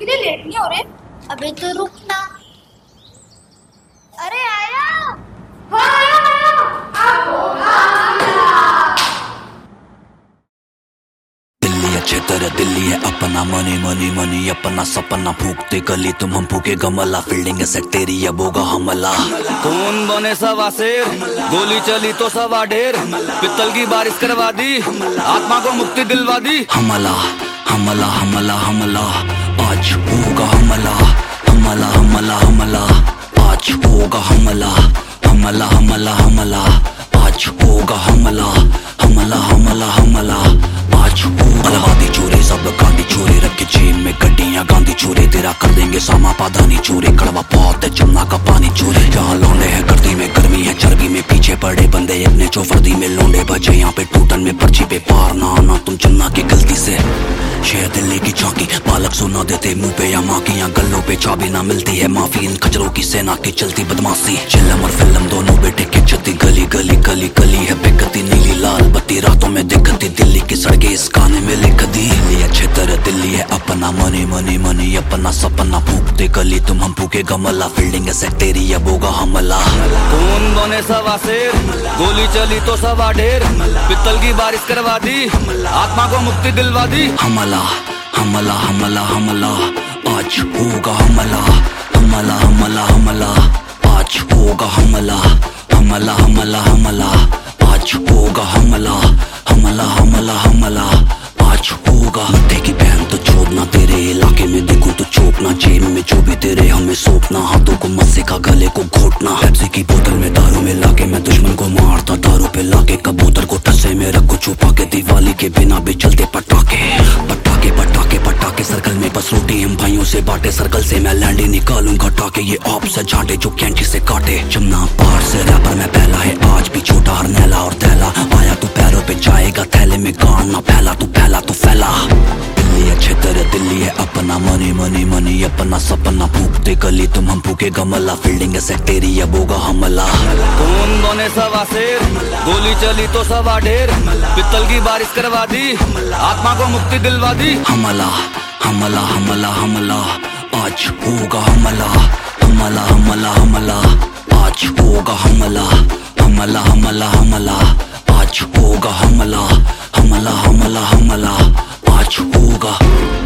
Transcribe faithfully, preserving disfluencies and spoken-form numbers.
के लिए लेट नहीं हो रहे? अबे तो रुकना। अरे आया। दिल्ली अच्छे तरह दिल्ली है अपना, मनी मनी मनी अपना सपना, फूकते गली तुम हम फूके गमला, फील्डिंग सेट तेरी अब होगा हमला। कौन बने सवा शेर, गोली चली तो सवा ढेर, पित्तल की बारिश करवा दी, आत्मा को मुक्ति दिलवा दी। हमला हमला हमला हमला आज होगा हमला, हमला हमला हमला आज होगा हमला, हमला हमला हमला आज होगा हमला, हमला हमला हमला आज होगा। अलवादी चोरे सब गांधी चोरे, रखे जेब में गड्डियां गांधी चोरे, तेरा कर देंगे सामा पाधानी चोरे, कड़वा पौत है जमुना का पानी चोरे। यहाँ लौंडे हैं गर्दी में गर्मी है चर्बी में, पीछे पड़े बंदे अपने जो वर्दी में लोंडे बजे, यहाँ पे टूटन में पर्ची पे पार ना आना तुम चुनना की गलती से। शहर दिल्ली की चौकी पालक सुना देते मुंह पे या माँ की, यहाँ गल्लों पे चाबी ना मिलती है माफी, इन खचरों की सेना की चलती बदमाशी। चिल्लम और फिल्म दोनों बेटे की चलती, गली गली गली गली है बेकती, नीली लाल बत्ती रातों में दिखती, दिल्ली की सड़कें इस गाने में लिख दी। दिल्ली अच्छे तरह दिल्ली है अपना, मनी मनी मनी अपना सपना, फूकते गली तुम हम फूके गमला, फील्डिंग सेट तेरी अब होगा हमला। कौन बने सवा शेर, गोली चली तो सवा ढेर, पित्तल की बारिश करवा दी, आत्मा को मुक्ति दिलवा दी। हमला हमला हमला हमला आज होगा हमला, हमला हमला हमला आज होगा हमला, हमला हमला हमला आज होगा हमला, हमला हमला हमला आज होगा। मत्थे की बहन तो छोड़ना, तेरे इलाके में देखूं तो चौंकना, जेब में जो भी तेरे हमें सौंपना, हाथों को मस्से का गले को घोटना, पेप्सी की बोतल में दारू में लाके मैं दुश्मन को मारता, दारू पे लाके कबूतर को टस्से में रख को छुपा के, दिवाली के बिना भी चलते पटाखे पटाखे पटाखे पटाखे, सर्कल में बस रोटी हम भाइयों से बांटे, सर्कल से मैं लैंडी निकालूंगा टाके, ये आप से झांटे जो कैंची से काटे। जमुना पार से रैपर में पहला है आज भी छोटा हर नैला और थैला, आया तू पैरों पे जाएगा थैले में गाना फैला, तू फैला तू फैला। दिल्ली अच्छे तरह दिल्ली है अपना, मनी मनी मनी अपना सपना, फूकते गली तुम हम फूके गमला, फील्डिंग सेट तेरी अब होगा हमला। कौन बने सवा शेर, गोली चली तो सवा ढेर, पित्तल की बारिश करवा दी, आत्मा को मुक्ति दिलवा दी। हमला हमला हमला हमला आज होगा हमला, हमला हमला हमला आज होगा हमला, हमला हमला हमला आज होगा हमला, हमला हमला हमला आज होगा।